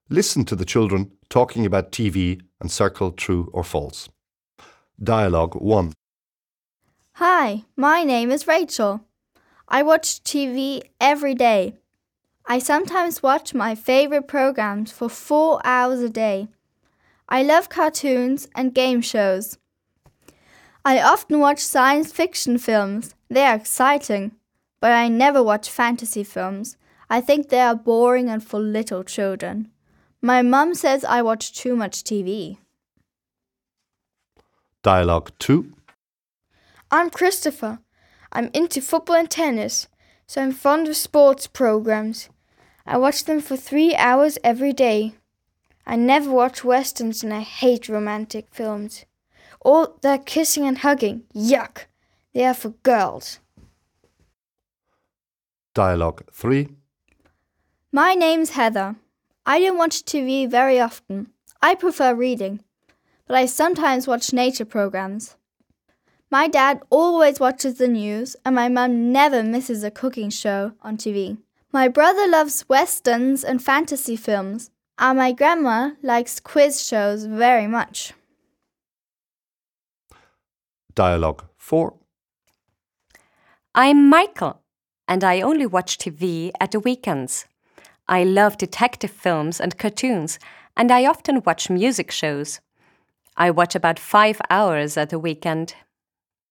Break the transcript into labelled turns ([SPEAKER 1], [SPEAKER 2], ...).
[SPEAKER 1] Listen to the children talking about TV and circle true or false. Dialogue 1.
[SPEAKER 2] Hi, my name is Rachel. I watch TV every day. I sometimes watch my favorite programs for 4 hours a day. I love cartoons and game shows. I often watch science fiction films. They are exciting. But I never watch fantasy films. I think they are boring and for little children. My mum says I watch too much TV.
[SPEAKER 1] Dialogue 2.
[SPEAKER 3] I'm Christopher. I'm into football and tennis, so I'm fond of sports programs. I watch them for 3 hours every day. I never watch westerns and I hate romantic films. All that kissing and hugging, yuck! They are for girls.
[SPEAKER 1] Dialogue 3.
[SPEAKER 2] My name's Heather. I don't watch TV very often. I prefer reading. But I sometimes watch nature programs. My dad always watches the news and my mum never misses a cooking show on TV. My brother loves westerns and fantasy films, and my grandma likes quiz shows very much.
[SPEAKER 1] Dialogue 4.
[SPEAKER 4] I'm Michael, and I only watch TV at the weekends. I love detective films and cartoons, and I often watch music shows. I watch about 5 hours at the weekend.